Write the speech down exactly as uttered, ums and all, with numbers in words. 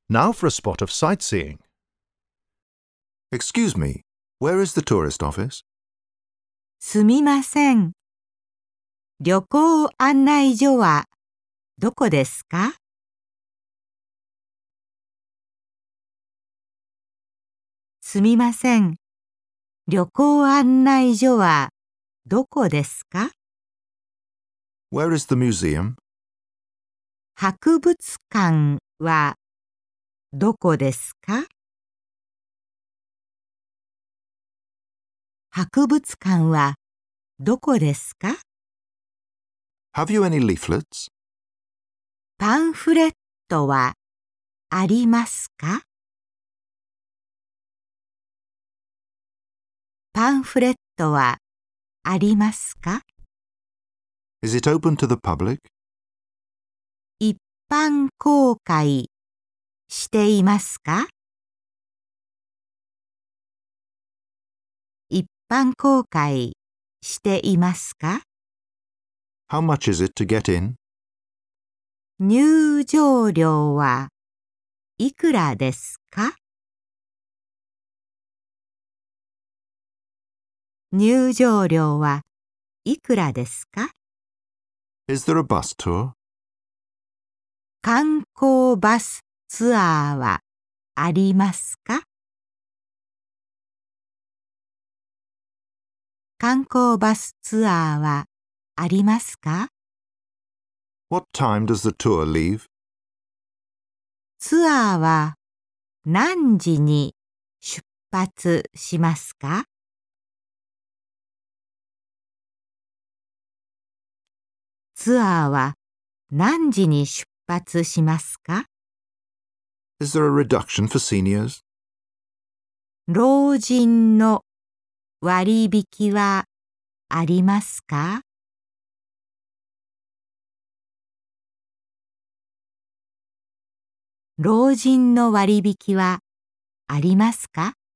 Now for a spot of sightseeing. Excuse me, where is the tourist office? すみません。旅行案内所はどこですか？すみません。旅行案内所はどこですか？ Where is the museum? 博物館はどこですか？博物館はどこですか？ Have you any leaflets? パンフレットはありますか？パンフレットはありますか？ Is it open to the public? 一般公開していますか？一般公開していますか？ How much is it to get in? 入場料はいくらですか？入場料はいくらですか？ Is there a bus tour? 観光バスツアーはありますか？観光バスツアーはありますか？ What time does the tour leave? ツアーは何時に出発しますか？ツアーは何時に出発しますか？ Is there a reduction for seniors? 老人の割引はありますか？老人の割引はありますか？